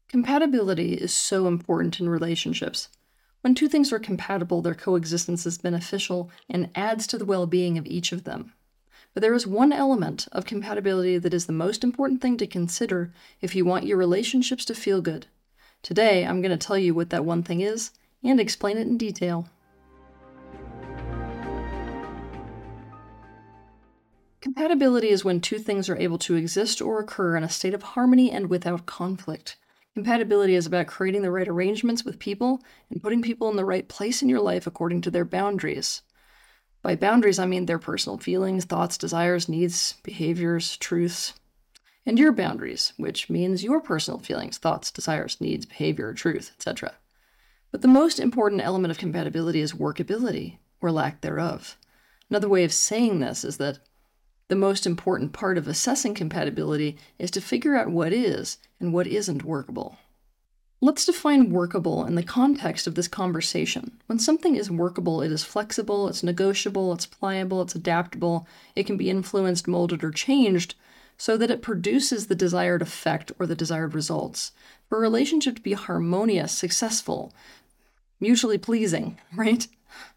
Compatibility is so important in relationships. When two things are compatible, their coexistence is beneficial and adds to the well being of each of them. But there is one element of compatibility that is the most important thing to consider if you want your relationships to feel good. Today, I'm going to tell you what that one thing is and explain it in detail. Compatibility is when two things are able to exist or occur in a state of harmony and without conflict. Compatibility is about creating the right arrangements with people and putting people in the right place in your life according to their boundaries. By boundaries, I mean their personal feelings, thoughts, desires, needs, behaviors, truths, and your boundaries, which means your personal feelings, thoughts, desires, needs, behavior, truth, etc. But the most important element of compatibility is workability, or lack thereof. Another way of saying this is that the most important part of assessing compatibility is to figure out what is and what isn't workable. Let's define workable in the context of this conversation. When something is workable, it is flexible, it's negotiable, it's pliable, it's adaptable, it can be influenced, molded, or changed so that it produces the desired effect or the desired results. For a relationship to be harmonious, successful, mutually pleasing, right?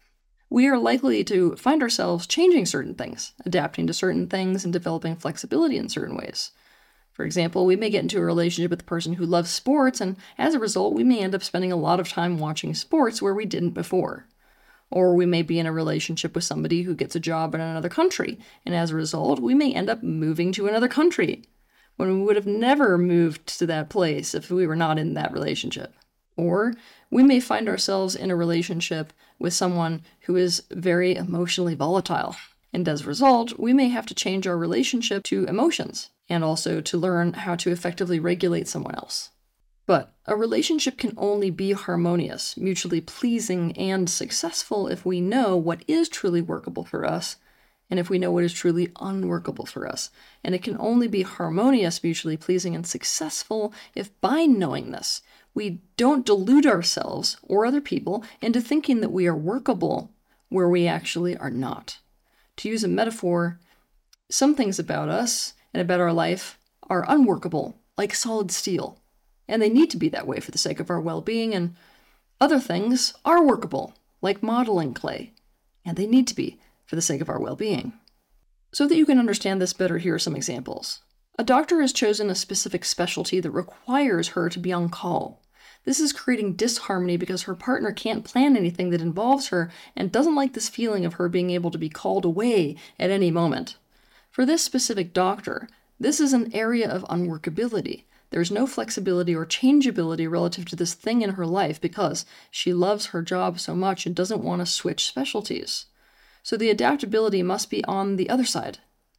We are likely to find ourselves changing certain things, adapting to certain things, and developing flexibility in certain ways. For example, we may get into a relationship with a person who loves sports, and as a result, we may end up spending a lot of time watching sports where we didn't before. Or we may be in a relationship with somebody who gets a job in another country, and as a result, we may end up moving to another country, when we would have never moved to that place if we were not in that relationship. Or we may find ourselves in a relationship with someone who is very emotionally volatile. And as a result, we may have to change our relationship to emotions and also to learn how to effectively regulate someone else. But a relationship can only be harmonious, mutually pleasing, and successful if we know what is truly workable for us and if we know what is truly unworkable for us. And it can only be harmonious, mutually pleasing, and successful if by knowing this, we don't delude ourselves or other people into thinking that we are workable where we actually are not. To use a metaphor, some things about us and about our life are unworkable, like solid steel, and they need to be that way for the sake of our well-being, and other things are workable, like modeling clay, and they need to be for the sake of our well-being. So that you can understand this better, here are some examples. A doctor has chosen a specific specialty that requires her to be on call. This is creating disharmony because her partner can't plan anything that involves her and doesn't like this feeling of her being able to be called away at any moment. For this specific doctor, this is an area of unworkability. There's no flexibility or changeability relative to this thing in her life because she loves her job so much and doesn't want to switch specialties. So the adaptability must be on the other side.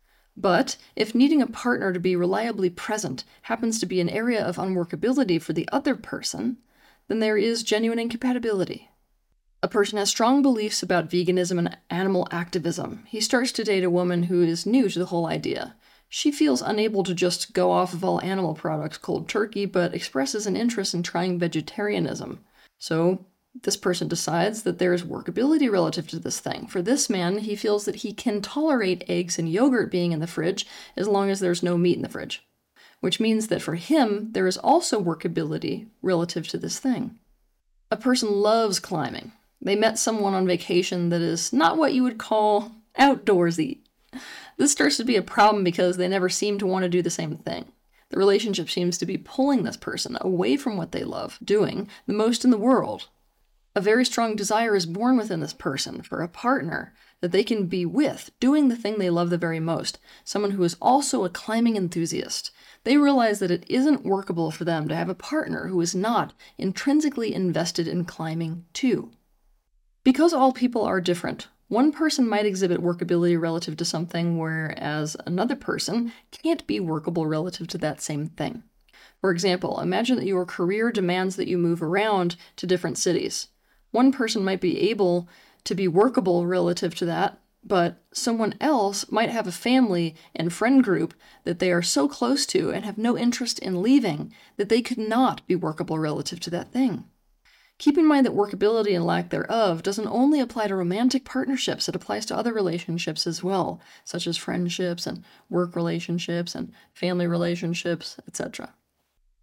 But if needing a partner to be reliably present happens to be an area of unworkability for the other person, then there is genuine incompatibility. A person has strong beliefs about veganism and animal activism. He starts to date a woman who is new to the whole idea. She feels unable to just go off of all animal products cold turkey, but expresses an interest in trying vegetarianism. So this person decides that there is workability relative to this thing. For this man, he feels that he can tolerate eggs and yogurt being in the fridge as long as there's no meat in the fridge, which means that for him, there is also workability relative to this thing. A person loves climbing. They met someone on vacation that is not what you would call outdoorsy. This starts to be a problem because they never seem to want to do the same thing. The relationship seems to be pulling this person away from what they love doing the most in the world. A very strong desire is born within this person for a partner that they can be with, doing the thing they love the very most, someone who is also a climbing enthusiast. They realize that it isn't workable for them to have a partner who is not intrinsically invested in climbing too. Because all people are different, one person might exhibit workability relative to something, whereas another person can't be workable relative to that same thing. For example, imagine that your career demands that you move around to different cities. One person might be able to be workable relative to that, but someone else might have a family and friend group that they are so close to and have no interest in leaving that they could not be workable relative to that thing. Keep in mind that workability and lack thereof doesn't only apply to romantic partnerships, it applies to other relationships as well, such as friendships and work relationships and family relationships, etc.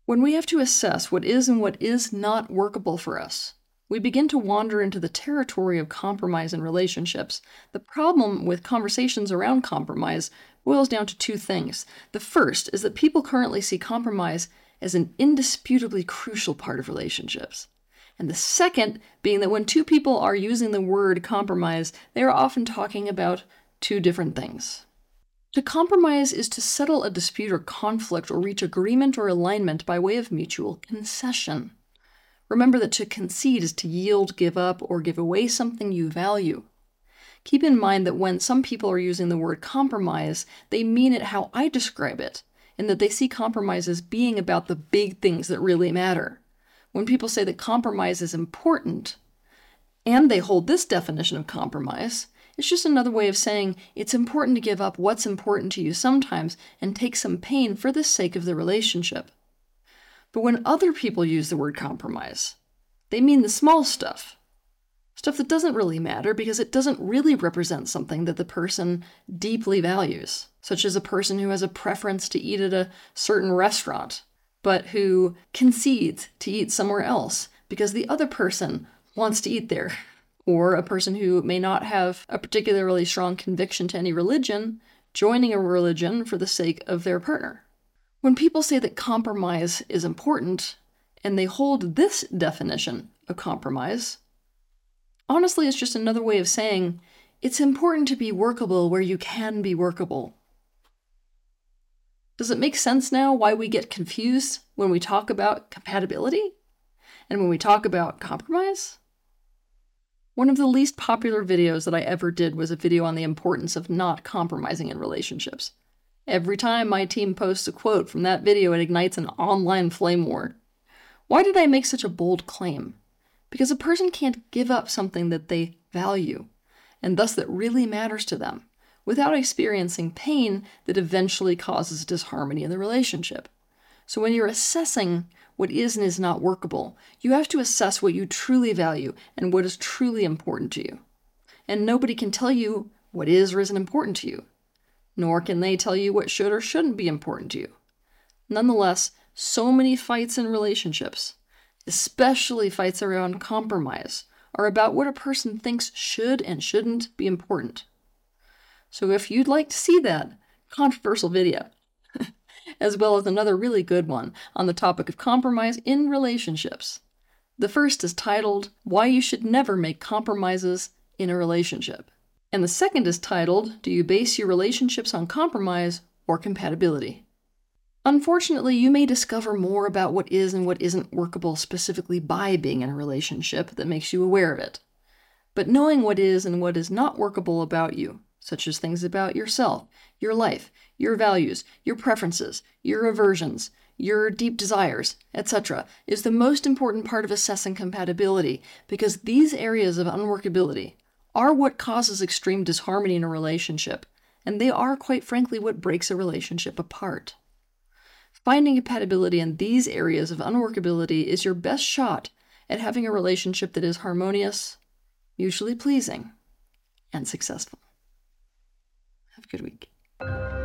When we have to assess what is and what is not workable for us, we begin to wander into the territory of compromise in relationships. The problem with conversations around compromise boils down to two things. The first is that people currently see compromise as an indisputably crucial part of relationships. And the second being that when two people are using the word compromise, they are often talking about two different things. To compromise is to settle a dispute or conflict or reach agreement or alignment by way of mutual concession. Remember that to concede is to yield, give up, or give away something you value. Keep in mind that when some people are using the word compromise, they mean it how I describe it, in that they see compromise as being about the big things that really matter. When people say that compromise is important, and they hold this definition of compromise, it's just another way of saying it's important to give up what's important to you sometimes and take some pain for the sake of the relationship. But when other people use the word compromise, they mean the small stuff. Stuff that doesn't really matter because it doesn't really represent something that the person deeply values, such as a person who has a preference to eat at a certain restaurant, but who concedes to eat somewhere else because the other person wants to eat there. Or a person who may not have a particularly strong conviction to any religion, joining a religion for the sake of their partner. When people say that compromise is important, and they hold this definition of compromise, honestly, it's just another way of saying it's important to be workable where you can be workable. Does it make sense now why we get confused when we talk about compatibility and when we talk about compromise? One of the least popular videos that I ever did was a video on the importance of not compromising in relationships. Every time my team posts a quote from that video, it ignites an online flame war. Why did I make such a bold claim? Because a person can't give up something that they value, and thus that really matters to them, without experiencing pain that eventually causes disharmony in the relationship. So when you're assessing what is and is not workable, you have to assess what you truly value and what is truly important to you. And nobody can tell you what is or isn't important to you, nor can they tell you what should or shouldn't be important to you. Nonetheless, so many fights in relationships, especially fights around compromise, are about what a person thinks should and shouldn't be important. So if you'd like to see that controversial video, as well as another really good one on the topic of compromise in relationships. The first is titled, Why You Should Never Make Compromises in a Relationship. And the second is titled, Do You Base Your Relationships on Compromise or Compatibility? Unfortunately, you may discover more about what is and what isn't workable specifically by being in a relationship that makes you aware of it. But knowing what is and what is not workable about you, such as things about yourself, your life, your values, your preferences, your aversions, your deep desires, etc., is the most important part of assessing compatibility, because these areas of unworkability are what causes extreme disharmony in a relationship, and they are, quite frankly, what breaks a relationship apart. Finding compatibility in these areas of unworkability is your best shot at having a relationship that is harmonious, mutually pleasing, and successful. Have a good week.